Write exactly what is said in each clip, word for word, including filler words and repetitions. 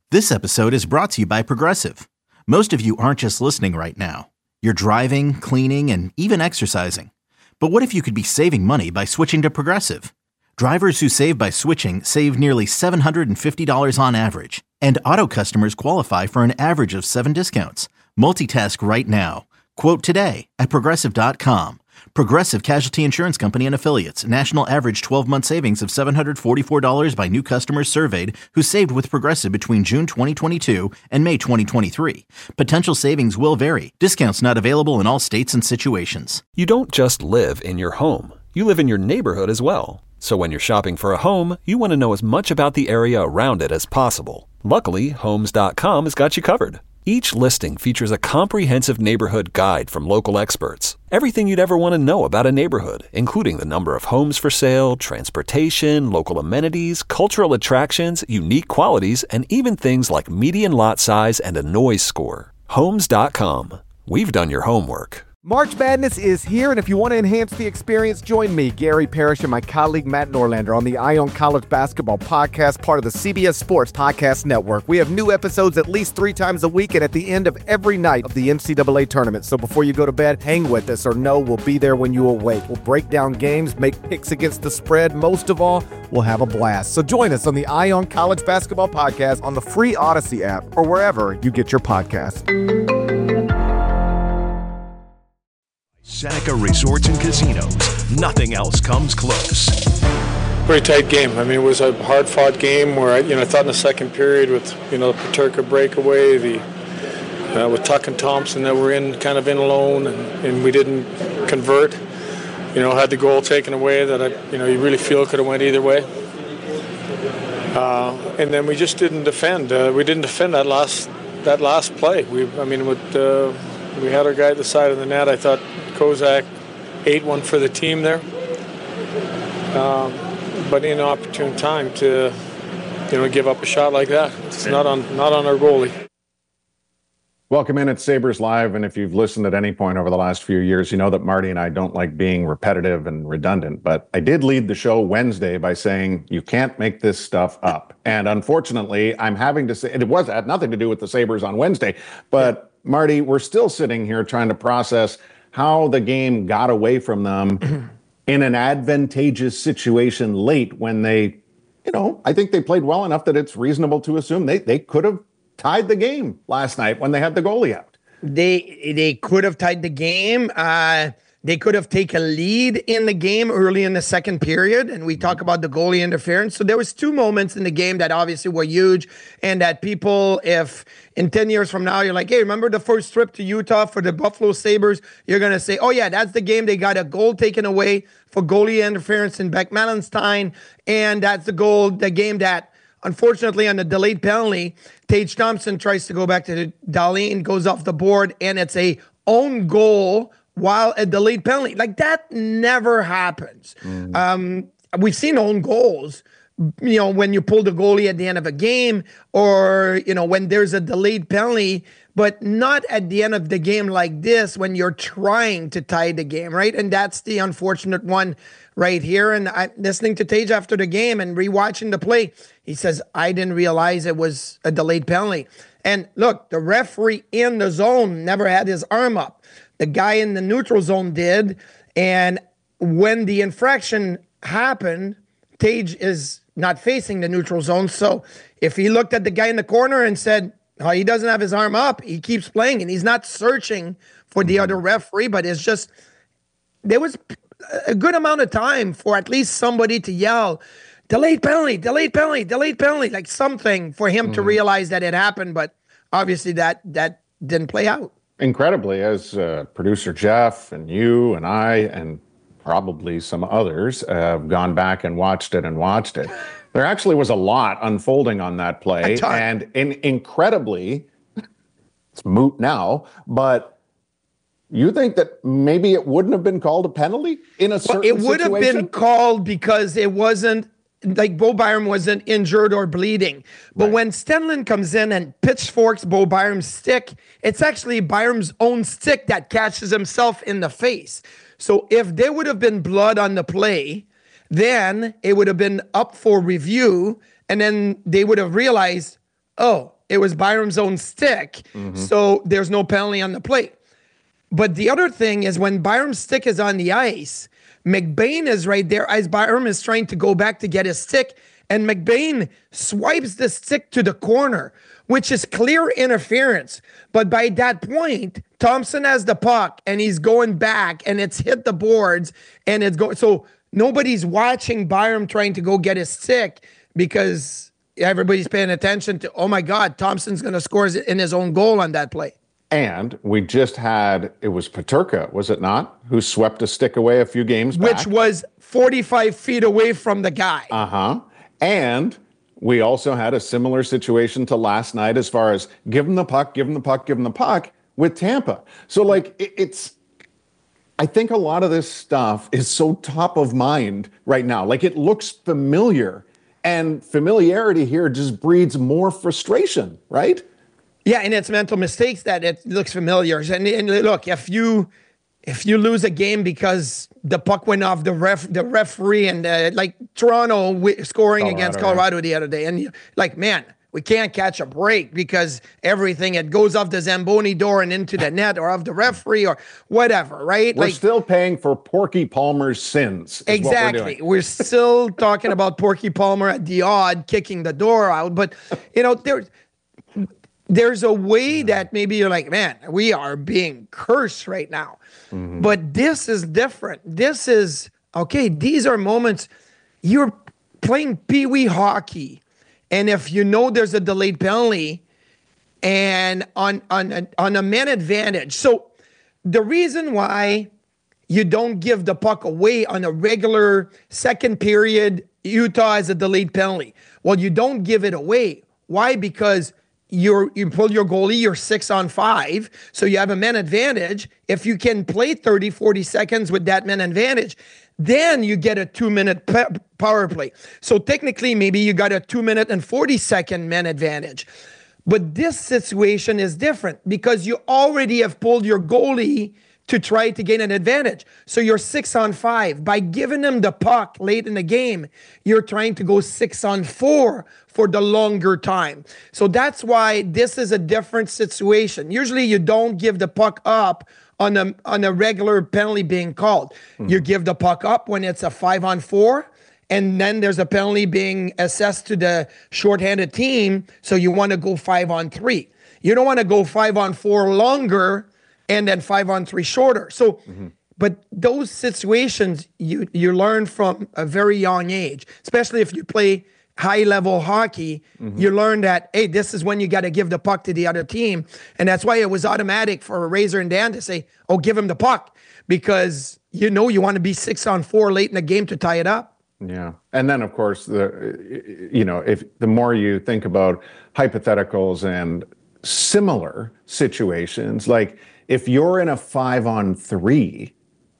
This episode is brought to you by Progressive. Most of you aren't just listening right now. You're driving, cleaning, and even exercising. But what if you could be saving money by switching to Progressive? Drivers who save by switching save nearly seven hundred fifty dollars on average. And auto customers qualify for an average of seven discounts. Multitask right now. Quote today at Progressive dot com. Progressive Casualty Insurance Company and Affiliates. National average twelve-month savings of seven hundred forty-four dollars by new customers surveyed who saved with Progressive between June twenty twenty-two and May twenty twenty-three. Potential savings will vary. Discounts not available in all states and situations. You don't just live in your home. You live in your neighborhood as well. So when you're shopping for a home, you want to know as much about the area around it as possible. Luckily, Homes dot com has got you covered. Each listing features a comprehensive neighborhood guide from local experts. Everything you'd ever want to know about a neighborhood, including the number of homes for sale, transportation, local amenities, cultural attractions, unique qualities, and even things like median lot size and a noise score. Homes dot com. We've done your homework. March Madness is here, and if you want to enhance the experience, join me, Gary Parrish, and my colleague Matt Norlander on the Eye on College Basketball Podcast, part of the C B S Sports Podcast Network. We have new episodes at least three times a week and at the end of every night of the N C double A tournament. So before you go to bed, hang with us, or know we'll be there when you awake. We'll break down games, make picks against the spread. Most of all, we'll have a blast. So join us on the Eye on College Basketball Podcast on the free Odyssey app or wherever you get your podcasts. Seneca Resorts and Casinos. Nothing else comes close. Very tight game. I mean, it was a hard-fought game where I, you know, I thought in the second period with, you know, the Paterka breakaway, the uh, with Tuck and Thompson that were in kind of in alone, and, and we didn't convert. You know, had the goal taken away that I, you know, you really feel could have went either way. Uh, and then we just didn't defend. Uh, we didn't defend that last that last play. We, I mean, with uh, we had our guy at the side of the net. I thought Kozak ate one for the team there, um, but in an opportune time to, you know, give up a shot like that. It's not on not on our goalie. Welcome in at Sabres Live, and if you've listened at any point over the last few years, you know that Marty and I don't like being repetitive and redundant, but I did lead the show Wednesday by saying you can't make this stuff up. And unfortunately, I'm having to say, it was it had nothing to do with the Sabres on Wednesday, but Marty, we're still sitting here trying to process how the game got away from them in an advantageous situation late when they, you know, I think they played well enough that it's reasonable to assume they, they could have tied the game last night when they had the goalie out. They they could have tied the game. Uh, they could have taken a lead in the game early in the second period, and we talk about the goalie interference. So there was two moments in the game that obviously were huge, and that people, if in ten years from now, you're like, hey, remember the first trip to Utah for the Buffalo Sabres? You're going to say, oh, yeah, that's the game they got a goal taken away for goalie interference in Beck-Malenstein, and that's the goal, the game that, unfortunately, on the delayed penalty, Tage Thompson tries to go back to the Dahlin, goes off the board, and it's a own goal while a delayed penalty. Like, that never happens. Mm. Um, we've seen own goals, you know, when you pull the goalie at the end of a game, or, you know, when there's a delayed penalty, but not at the end of the game like this when you're trying to tie the game, right? And that's the unfortunate one right here. And I, listening to Tage after the game and rewatching the play, he says, I didn't realize it was a delayed penalty. And look, the referee in the zone never had his arm up. The guy in the neutral zone did. And when the infraction happened, Tage is not facing the neutral zone. So if he looked at the guy in the corner and said, oh, he doesn't have his arm up, he keeps playing, and he's not searching for the other referee, but it's just, there was a good amount of time for at least somebody to yell, delayed penalty, delayed penalty, delayed penalty, like something for him mm-hmm. to realize that it happened, but obviously that that didn't play out. Incredibly, as uh, producer Jeff and you and I and probably some others have gone back and watched it and watched it, there actually was a lot unfolding on that play. And in, incredibly, it's moot now, but you think that maybe it wouldn't have been called a penalty in a certain situation? It would have been called because it wasn't, like Bo Byram wasn't injured or bleeding. But right. when Stenlund comes in and pitchforks Bo Byram's stick, it's actually Byram's own stick that catches himself in the face. So if there would have been blood on the play, then it would have been up for review, and then they would have realized, oh, it was Byram's own stick, mm-hmm. so there's no penalty on the play. But the other thing is when Byram's stick is on the ice, McBain is right there as Byram is trying to go back to get his stick, and McBain swipes the stick to the corner, which is clear interference. But by that point, Thompson has the puck, and he's going back, and it's hit the boards, and it's going. So nobody's watching Byram trying to go get his stick because everybody's paying attention to, oh my God, Thompson's going to score in his own goal on that play. And we just had, it was Peterka, was it not, who swept a stick away a few games back? Which was forty-five feet away from the guy. Uh-huh. And we also had a similar situation to last night as far as give him the puck, give him the puck, give him the puck with Tampa. So, like, it, it's, I think a lot of this stuff is so top of mind right now. Like, it looks familiar, and familiarity here just breeds more frustration, right? Yeah, and it's mental mistakes that it looks familiar. And, and look, if you if you lose a game because the puck went off the ref, the referee, and uh, like Toronto w- scoring Colorado, against Colorado yeah. the other day, and you, like, man, we can't catch a break because everything, it goes off the Zamboni door and into the net or off the referee or whatever, right? We're like, still paying for Porky Palmer's sins. Exactly. We're, we're still talking about Porky Palmer at the odd kicking the door out, but you know there. There's a way that maybe you're like, man, we are being cursed right now. Mm-hmm. But this is different. This is, okay, these are moments you're playing pee-wee hockey. And if you know there's a delayed penalty and on, on, a, on a man advantage. So the reason why you don't give the puck away on a regular second period, Utah has a delayed penalty. Well, you don't give it away. Why? Because You're, you pull your goalie, you're six on five, so you have a man advantage. If you can play thirty, forty seconds with that man advantage, then you get a two-minute pe- power play. So technically, maybe you got a two-minute and forty-second man advantage. But this situation is different because you already have pulled your goalie to try to gain an advantage. So you're six on five. By giving him the puck late in the game, you're trying to go six on four for the longer time. So that's why this is a different situation. Usually you don't give the puck up on a, on a regular penalty being called. Mm. You give the puck up when it's a five on four, and then there's a penalty being assessed to the shorthanded team, so you want to go five on three. You don't want to go five on four longer and then five on three shorter. So, mm-hmm. but those situations you you learn from a very young age, especially if you play high-level hockey, mm-hmm. you learn that, hey, this is when you got to give the puck to the other team. And that's why it was automatic for Razor and Dan to say, oh, give him the puck, because you know you want to be six on four late in the game to tie it up. Yeah. And then, of course, the you know, if the more you think about hypotheticals and similar situations, like if you're in a five on three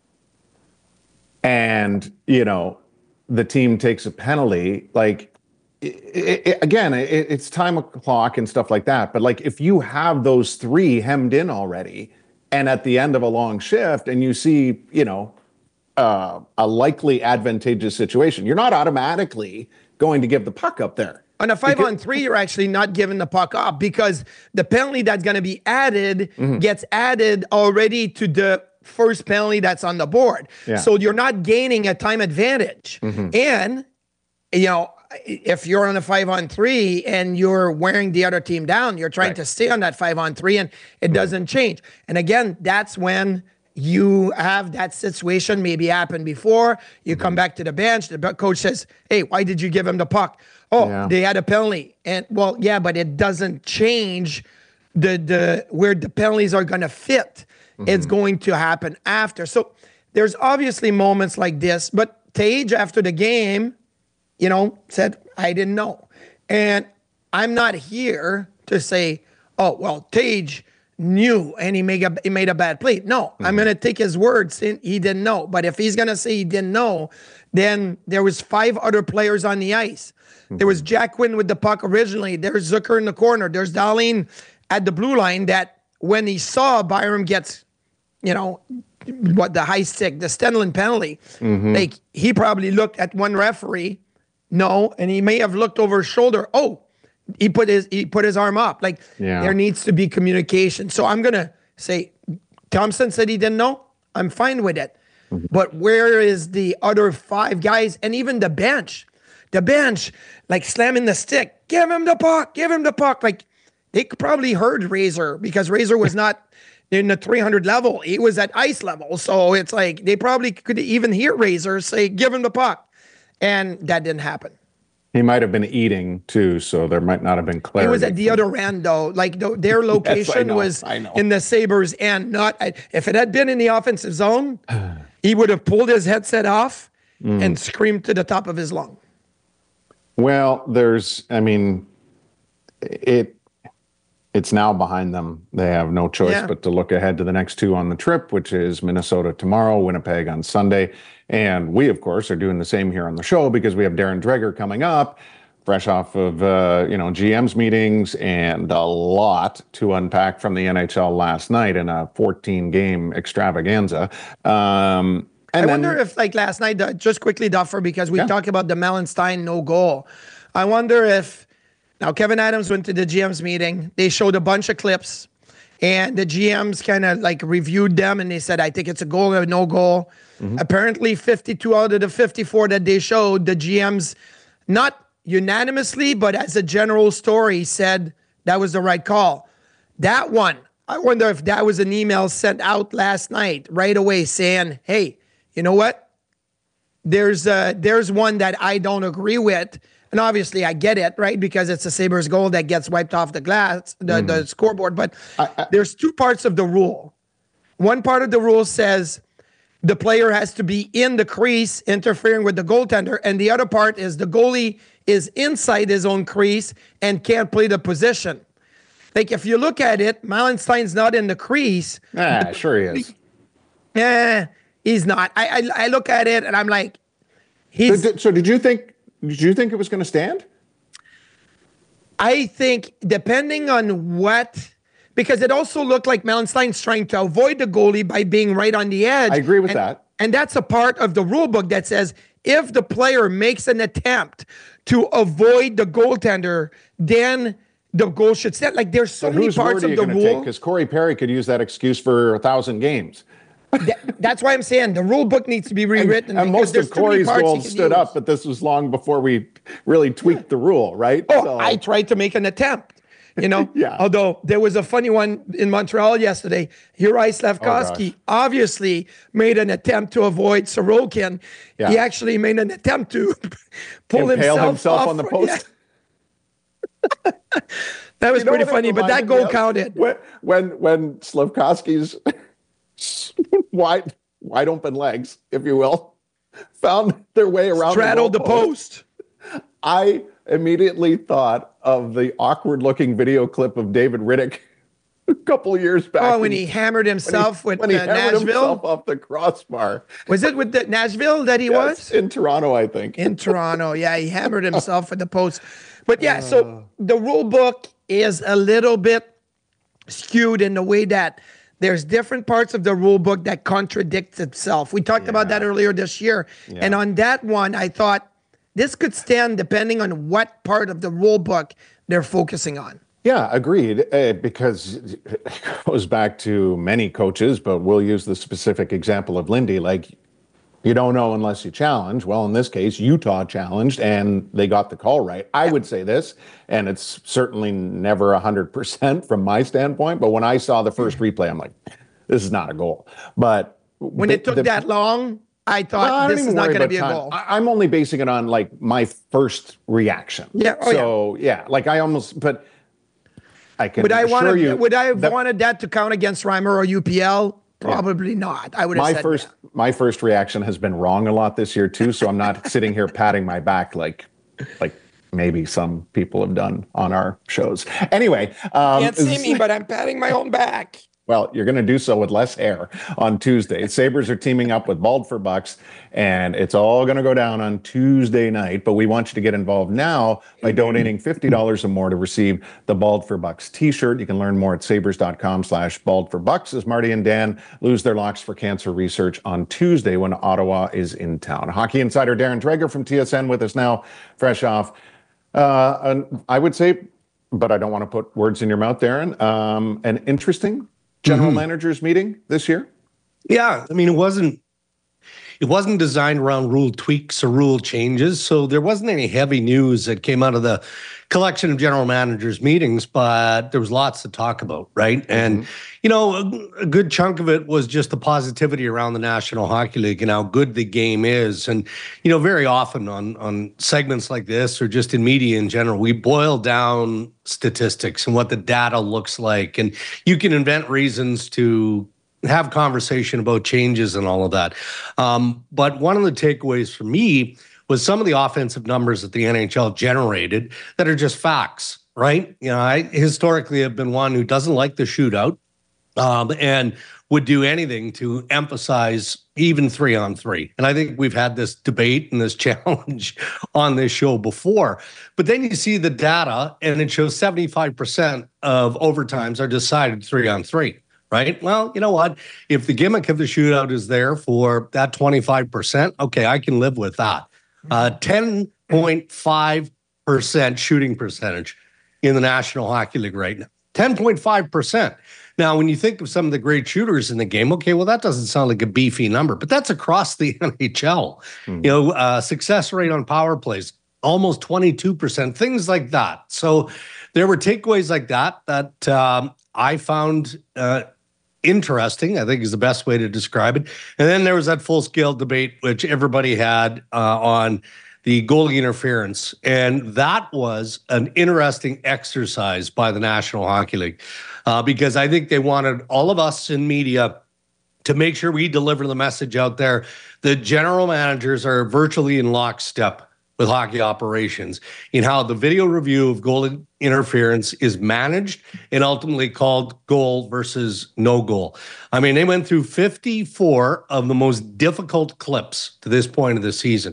and, you know, the team takes a penalty, like, it, it, again, it, it's time o'clock and stuff like that. But like, if you have those three hemmed in already, and at the end of a long shift and you see, you know, uh, a likely advantageous situation, you're not automatically going to give the puck up there. On a five because, on three, you're actually not giving the puck up because the penalty that's going to be added mm-hmm. gets added already to the first penalty that's on the board. Yeah. So you're not gaining a time advantage. Mm-hmm. And, you know, if you're on a five on three and you're wearing the other team down, you're trying right. to stay on that five on three and it doesn't change. And again, that's when you have that situation maybe happened before. You mm-hmm. come back to the bench. The coach says, hey, why did you give him the puck? Oh, yeah. They had a penalty. And well, yeah, but it doesn't change the the where the penalties are going to fit. Mm-hmm. It's going to happen after. So there's obviously moments like this, but Tage after the game, you know, said, I didn't know. And I'm not here to say, oh, well, Tage knew and he made a, he made a bad play. No, mm-hmm. I'm going to take his word saying he didn't know. But if he's going to say he didn't know, then there was five other players on the ice. Mm-hmm. There was Jack Quinn with the puck originally. There's Zucker in the corner. There's Dahlin at the blue line that when he saw Byram gets, you know, what the high stick, the Stenlund penalty, mm-hmm. like he probably looked at one referee, no, and he may have looked over his shoulder. Oh, he put his he put his arm up. Like Yeah. there needs to be communication. So I'm gonna say, Thompson said he didn't know. I'm fine with it. Mm-hmm. But where is the other five guys and even the bench? The bench, like slamming the stick. Give him the puck. Give him the puck. Like they probably heard Razor because Razor was not in the three hundred level. He was at ice level. So it's like they probably could even hear Razor say, give him the puck. And that didn't happen. He might have been eating too, so there might not have been clarity. It was at the other end, though. Like the, their location Yes, I know, was I know. in the Sabres end. Not if it had been in the offensive zone, he would have pulled his headset off Mm. and screamed to the top of his lung. Well, there's, I mean, it it's now behind them. They have no choice Yeah. but to look ahead to the next two on the trip, which is Minnesota tomorrow, Winnipeg on Sunday. And we, of course, are doing the same here on the show because we have Darren Dreger coming up, fresh off of, uh, you know, G M's meetings and a lot to unpack from the N H L last night in a fourteen-game extravaganza. Um, and I then, wonder if, like last night, uh, just quickly, Duffer, because we Yeah. talked about the Melenstein no goal. I wonder if now Kevin Adams went to the G M's meeting. They showed a bunch of clips, and the G Ms kind of like reviewed them, and they said, "I think it's a goal or no goal." Mm-hmm. Apparently, fifty-two out of the fifty-four that they showed, the G Ms, not unanimously, but as a general story, said that was the right call. That one, I wonder if that was an email sent out last night right away saying, "Hey, you know what? There's uh, there's one that I don't agree with." And obviously I get it, right? Because it's a Sabres goal that gets wiped off the glass, the, mm. the scoreboard. But I, I, there's two parts of the rule. One part of the rule says the player has to be in the crease interfering with the goaltender. And the other part is the goalie is inside his own crease and can't play the position. Like if you look at it, Melenstein's not in the crease. Ah, sure he is. Eh, he's not. I, I I look at it and I'm like, he's. So, so did you think? Did you think it was going to stand? I think depending on what, because it also looked like Melenstein's trying to avoid the goalie by being right on the edge. I agree with and, that. And that's a part of the rule book that says if the player makes an attempt to avoid the goaltender, then the goal should stand. Like there's so but many whose parts word of are the you rule. Because Corey Perry could use that excuse for a thousand games. that, that's why I'm saying the rule book needs to be rewritten. And, and most of Corey's goals stood use. up, but this was long before we really tweaked the rule, right? Oh, so. I tried to make an attempt, you know? Yeah. Although there was a funny one in Montreal yesterday. Juraj Slafkovsky oh, obviously made an attempt to avoid Sorokin. Yeah. He actually made an attempt to pull Impale himself, himself off on the post. Yeah. That was You know pretty what it funny, but that reminded me goal of? counted. When when, when Slavkovsky's wide wide open legs, if you will, found their way around Straddled the, the post. I immediately thought of the awkward looking video clip of David Riddick a couple years back. Oh, when he hammered himself when he, with when he uh, hammered Nashville. himself off the crossbar. Was it with the Nashville that he Yes, was? in Toronto, I think. In Toronto, yeah, he hammered himself at the post. But yeah, so the rule book is a little bit skewed in the way that there's different parts of the rule book that contradicts itself. We talked yeah. about that earlier this year. Yeah. And on that one, I thought this could stand depending on what part of the rule book they're focusing on. Yeah, agreed, uh, because it goes back to many coaches, but we'll use the specific example of Lindy. Like, you don't know unless you challenge. Well, in this case, Utah challenged, and they got the call right. I yeah. would say this, and it's certainly never one hundred percent from my standpoint, but when I saw the first replay, I'm like, this is not a goal. But when the, it took the, that long, I thought well, this is not going to be a time. goal. I, I'm only basing it on, like, my first reaction. Yeah. Oh, so, yeah. yeah, like, I almost, but I can would I assure wanted, you. Would I have that, wanted that to count against Reimer or U P L? Probably yeah. not. I would have my said first that. My first reaction has been wrong a lot this year too, so I'm not sitting here patting my back like like maybe some people have done on our shows. Anyway, um, can't see me, but I'm patting my own back. Well, you're going to do so with less hair on Tuesday. Sabres are teaming up with Bald for Bucks, and it's all going to go down on Tuesday night. But we want you to get involved now by donating fifty dollars or more to receive the Bald for Bucks t-shirt. You can learn more at sabres.com slash bald for bucks as Marty and Dan lose their locks for cancer research on Tuesday when Ottawa is in town. Hockey insider Darren Dreger from T S N with us now, fresh off, uh, an, I would say, but I don't want to put words in your mouth, Darren. Um, an interesting general mm-hmm. managers meeting this year. Yeah, I mean, it wasn't it wasn't designed around rule tweaks or rule changes, so there wasn't any heavy news that came out of the collection of general managers meetings, but there was lots to talk about, right? Mm-hmm. And, you know, a, a good chunk of it was just the positivity around the National Hockey League and how good the game is. And, you know, very often on, on segments like this or just in media in general, we boil down statistics and what the data looks like. And you can invent reasons to have conversation about changes and all of that. Um, but one of the takeaways for me was some of the offensive numbers that the N H L generated that are just facts, right? You know, I historically have been one who doesn't like the shootout um, and would do anything to emphasize even three on three. And I think we've had this debate and this challenge on this show before. But then you see the data and it shows seventy-five percent of overtimes are decided three on three. Right? Well, you know what? If the gimmick of the shootout is there for that twenty-five percent, okay, I can live with that. Uh, ten point five percent shooting percentage in the National Hockey League right now. ten point five percent. Now, when you think of some of the great shooters in the game, okay, well, that doesn't sound like a beefy number, but that's across the N H L. Mm-hmm. You know, uh, success rate on power plays, almost twenty-two percent, things like that. So there were takeaways like that that um, I found uh, interesting, I think is the best way to describe it. And then there was that full-scale debate, which everybody had uh, on the goalie interference. And that was an interesting exercise by the National Hockey League uh, because I think they wanted all of us in media to make sure we deliver the message out there that general managers are virtually in lockstep with hockey operations in how the video review of goal interference is managed and ultimately called goal versus no goal. I mean, they went through fifty-four of the most difficult clips to this point of the season.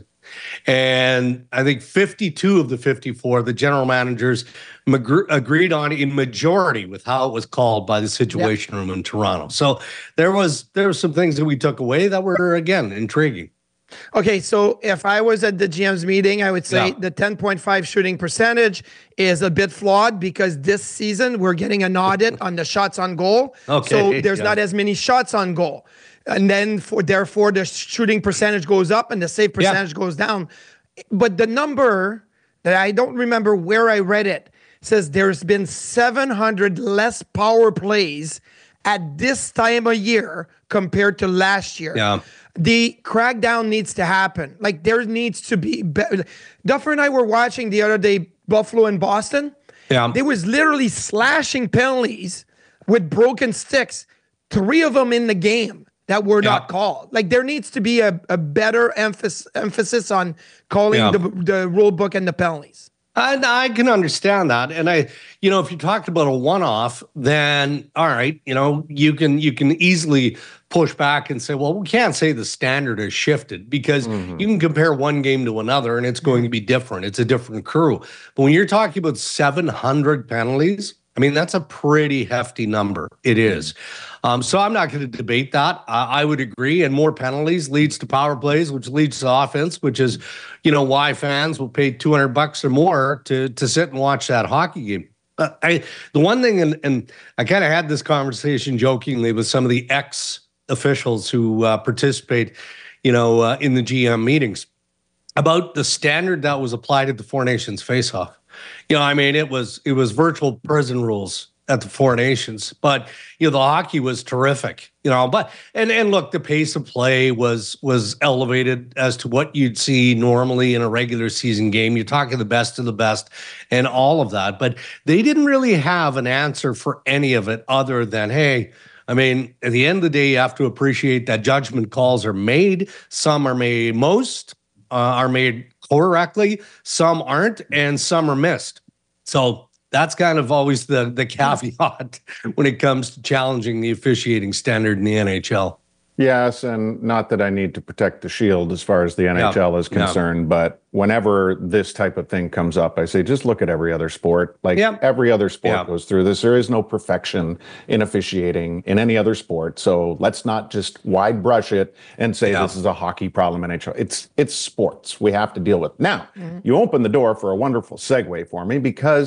And I think fifty-two of the fifty-four, the general managers mag- agreed on in majority with how it was called by the Situation yep. Room in Toronto. So there was there were some things that we took away that were, again, intriguing. Okay, so if I was at the G M's meeting, I would say yeah. the ten point five shooting percentage is a bit flawed because this season we're getting an audit on the shots on goal. Okay, so there's yeah. not as many shots on goal. And then for therefore the shooting percentage goes up and the save percentage yeah. goes down. But the number that I don't remember where I read it says there's been seven hundred less power plays at this time of year compared to last year. Yeah. The crackdown needs to happen. Like there needs to be, be Duffer and I were watching the other day, Buffalo and Boston. Yeah. They was literally slashing penalties with broken sticks. Three of them in the game that were yeah. not called. Like there needs to be a, a better emphasis emphasis on calling yeah. the, the rule book and the penalties. And I can understand that. And I, you know, if you talked about a one-off, then all right, you know, you can you can easily push back and say, well, we can't say the standard has shifted because mm-hmm. you can compare one game to another and it's going to be different. It's a different crew. But when you're talking about seven hundred penalties, I mean, that's a pretty hefty number. It is. Um, so I'm not going to debate that. Uh, I would agree. And more penalties leads to power plays, which leads to offense, which is, you know, why fans will pay two hundred bucks or more to to sit and watch that hockey game. Uh, I the one thing, and, and I kind of had this conversation jokingly with some of the ex-officials who uh, participate, you know, uh, in the G M meetings about the standard that was applied at the Four Nations face-off. You know, I mean, it was it was virtual prison rules at the Four Nations, but you know, the hockey was terrific. You know, but and and look, the pace of play was was elevated as to what you'd see normally in a regular season game. You're talking the best of the best and all of that, but they didn't really have an answer for any of it other than, hey, I mean, at the end of the day, you have to appreciate that judgment calls are made. Some are made, most uh, are made correctly, some aren't, and some are missed. So that's kind of always the, the caveat when it comes to challenging the officiating standard in the N H L. Yes, and not that I need to protect the shield as far as the N H L yeah. is concerned, yeah. but whenever this type of thing comes up, I say, just look at every other sport. Like yeah. every other sport yeah. goes through this. There is no perfection in officiating in any other sport. So let's not just wide brush it and say yeah. this is a hockey problem in N H L. It's, it's sports we have to deal with. Now, mm-hmm. you open the door for a wonderful segue for me because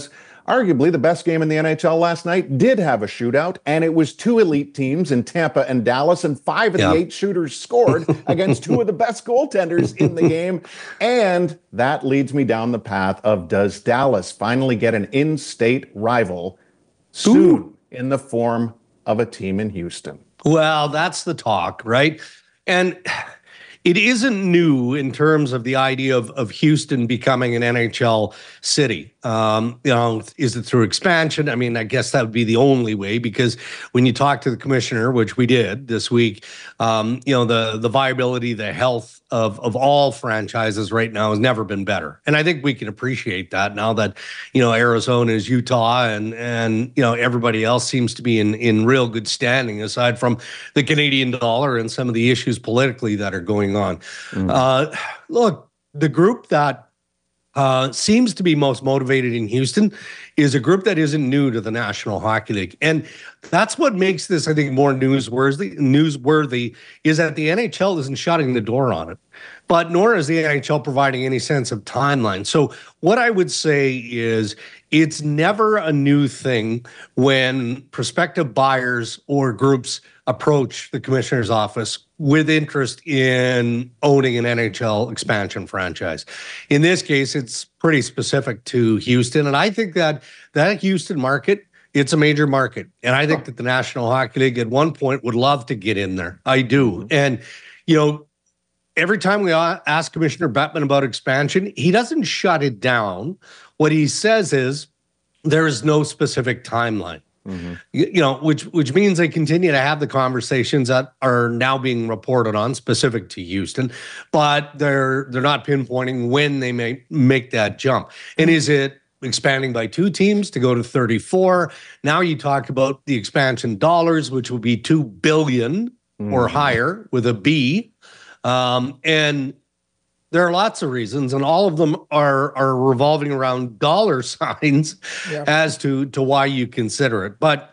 Arguably, the best game in the N H L last night did have a shootout, and it was two elite teams in Tampa and Dallas, and five of yeah. the eight shooters scored against two of the best goaltenders in the game. And that leads me down the path of, does Dallas finally get an in-state rival soon Ooh. in the form of a team in Houston? Well, that's the talk, right? And it isn't new in terms of the idea of, of Houston becoming an N H L city. Um, you know, is it through expansion? I mean, I guess that would be the only way, because when you talk to the commissioner, which we did this week, um, you know, the the viability, the health of of all franchises right now has never been better. And I think we can appreciate that now that, you know, Arizona is Utah, and and you know, everybody else seems to be in in real good standing, aside from the Canadian dollar and some of the issues politically that are going on. Mm. Uh, look, the group that uh, seems to be most motivated in Houston is a group that isn't new to the National Hockey League. And that's what makes this, I think, more newsworthy, newsworthy is that the N H L isn't shutting the door on it, but nor is the N H L providing any sense of timeline. So what I would say is it's never a new thing when prospective buyers or groups approach the commissioner's office with interest in owning an N H L expansion franchise. In this case, it's pretty specific to Houston. And I think that that Houston market, it's a major market. And I think that the National Hockey League at one point would love to get in there. I do. And, you know, every time we ask Commissioner Bettman about expansion, he doesn't shut it down. What he says is there is no specific timeline. Mm-hmm. You, you know, which which means they continue to have the conversations that are now being reported on specific to Houston, but they're they're not pinpointing when they may make that jump. And is it expanding by two teams to go to thirty-four? Now you talk about the expansion dollars, which will be two billion mm-hmm. or higher with a B, um, and there are lots of reasons, and all of them are are revolving around dollar signs yeah. as to, to why you consider it. But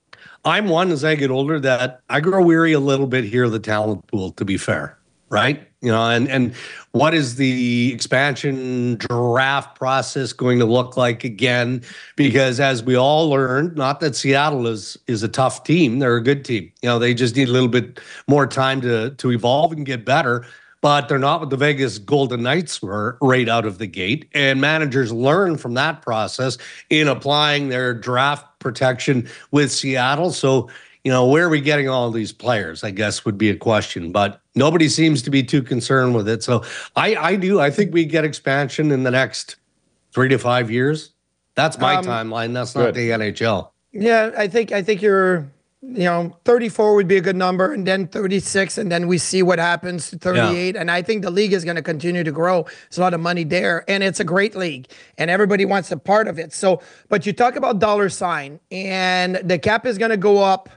I'm one, as I get older, that I grow weary a little bit here of the talent pool, to be fair, right? You know, and, and what is the expansion draft process going to look like again? Because as we all learned, not that Seattle is is a tough team, they're a good team. You know, they just need a little bit more time to to evolve and get better. But they're not what the Vegas Golden Knights were right out of the gate. And managers learn from that process in applying their draft protection with Seattle. So, you know, where are we getting all these players, I guess, would be a question. But nobody seems to be too concerned with it. So I, I do. I think we get expansion in the next three to five years. That's my um, timeline. That's not good. The N H L. Yeah, I think I think you're... You know, thirty-four would be a good number, and then thirty-six, and then we see what happens to thirty-eight. Yeah. And I think the league is going to continue to grow. There's a lot of money there, and it's a great league, and everybody wants a part of it. So, but you talk about dollar sign, and the cap is going to go up.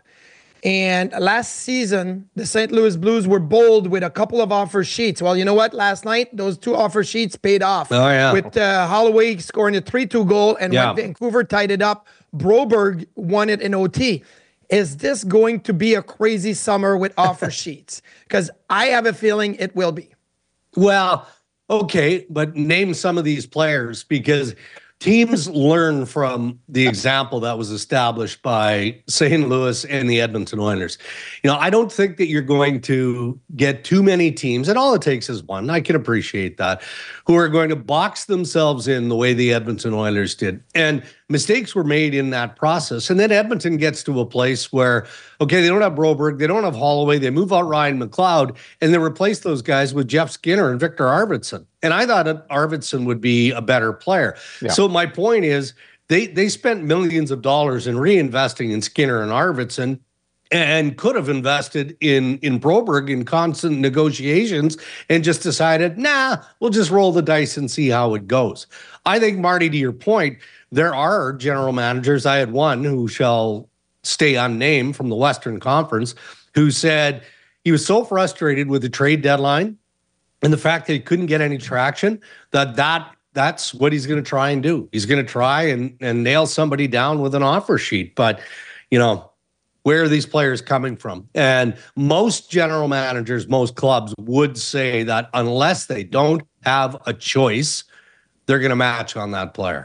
And last season, the Saint Louis Blues were bold with a couple of offer sheets. Well, you know what? Last night, those two offer sheets paid off. Oh, yeah. With uh, Holloway scoring a three two goal, and yeah. when Vancouver tied it up, Broberg won it in O T. Is this going to be a crazy summer with offer sheets? Because I have a feeling it will be. Well, okay, but name some of these players, because teams learn from the example that was established by Saint Louis and the Edmonton Oilers. You know, I don't think that you're going to get too many teams, and all it takes is one, I can appreciate that, who are going to box themselves in the way the Edmonton Oilers did. And mistakes were made in that process. And then Edmonton gets to a place where, okay, they don't have Broberg, they don't have Holloway, they move out Ryan McLeod, and they replace those guys with Jeff Skinner and Victor Arvidsson. And I thought Arvidsson would be a better player. Yeah. So my point is, they they spent millions of dollars in reinvesting in Skinner and Arvidsson, and could have invested in in Broberg in constant negotiations and just decided, nah, we'll just roll the dice and see how it goes. I think, Marty, to your point, there are general managers. I had one who shall stay unnamed from the Western Conference who said he was so frustrated with the trade deadline and the fact that he couldn't get any traction that that that's what he's going to try and do. He's going to try and, and nail somebody down with an offer sheet. But, you know, where are these players coming from? And most general managers, most clubs would say that unless they don't have a choice, they're going to match on that player.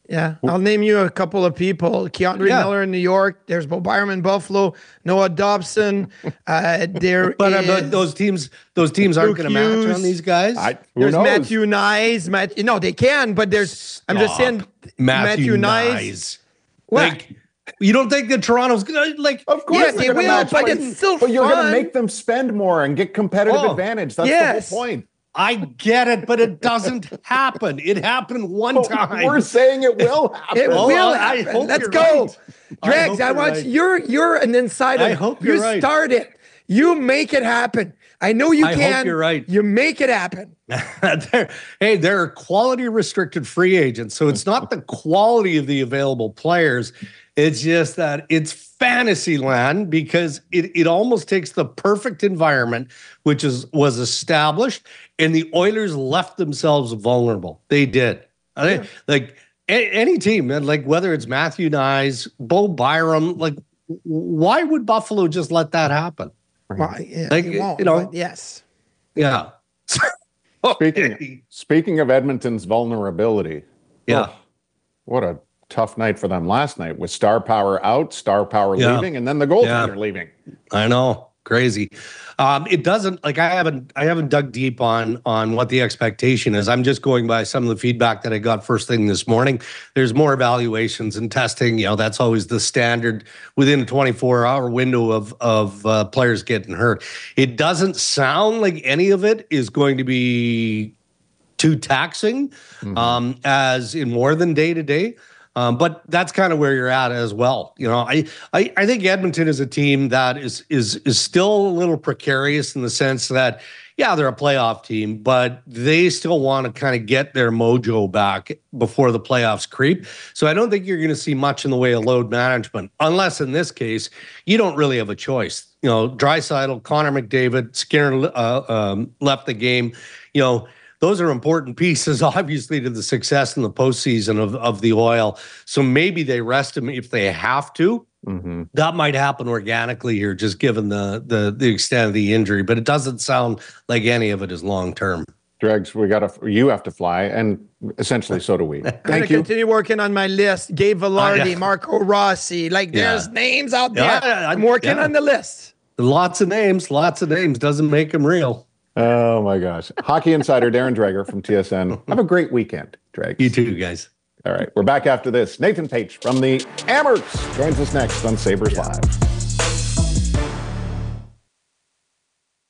Yeah, I'll name you a couple of people. Keandre Yeah. Miller in New York. There's Bo Byram in Buffalo. Noah Dobson. Uh, there But, uh, is but those teams, those teams aren't Luke going to match Hughes. on these guys. I, who there's knows? Matthew Nyes. Matt, no, they can, but there's. I'm just saying Matthew, Matthew Nyes. Nyes. What? Like, you don't think that Toronto's going to like? Of course Yeah, they're they gonna will, match, but it's still But you're going fun. to make them spend more and get competitive Oh, advantage. That's yes. the whole point. I get it, but it doesn't happen. It happened one time. We're saying it will happen. It Oh, will I- I happen. hope Let's you're go. right. I Dregs, hope I, you're want right. you're you're an insider. I hope you're you right. start it. You make it happen. I know you I hope can. you're right. You make it happen. They're- hey, they're quality restricted free agents. So it's not the quality of the available players. It's just that it's fantasy land because it, it almost takes the perfect environment, which is was established, and the Oilers left themselves vulnerable. They did. I think, like a- any team, man, like whether it's Matthew Nyes, Bo Byram, like w- why would Buffalo just let that happen? Well, yeah, Like, you won't, you know- but yes. Yeah. Speaking, speaking of Edmonton's vulnerability, Yeah. oh, what a tough night for them last night with star power out, star power Yeah. leaving, and then the goaltender Yeah. leaving. I know, crazy. Um, it doesn't like I haven't I haven't dug deep on on what the expectation is. I'm just going by some of the feedback that I got first thing this morning. There's more evaluations and testing. You know, that's always the standard within a twenty-four hour window of of uh, players getting hurt. It doesn't sound like any of it is going to be too taxing, um, as in more than day to day. Um, but that's kind of where you're at as well. You know, I, I I think Edmonton is a team that is is is still a little precarious in the sense that, yeah, they're a playoff team, but they still want to kind of get their mojo back before the playoffs creep. So I don't think you're going to see much in the way of load management, unless in this case you don't really have a choice. You know, Draisaitl, Connor McDavid, Skinner uh, um, left the game. You know. Those are important pieces, obviously, to the success in the postseason of, of the Oil. So maybe they rest him if they have to. Mm-hmm. That might happen organically here, just given the, the the extent of the injury. But it doesn't sound like any of it is long term. Dregs, we got to. You have to fly, and essentially, so do we. I'm going Thank to you. continue working on my list. Gabe Velarde, Uh, yeah. Marco Rossi. Like, there's Yeah. names out there. Yeah, yeah, I'm working yeah. on the list. Lots of names, lots of names doesn't make them real. Oh my gosh, hockey insider Darren Dreger from T S N. Have a great weekend, Dregs. You too, guys. All right, we're back after this. Nathan Page from the Amherst joins us next on Sabres Live.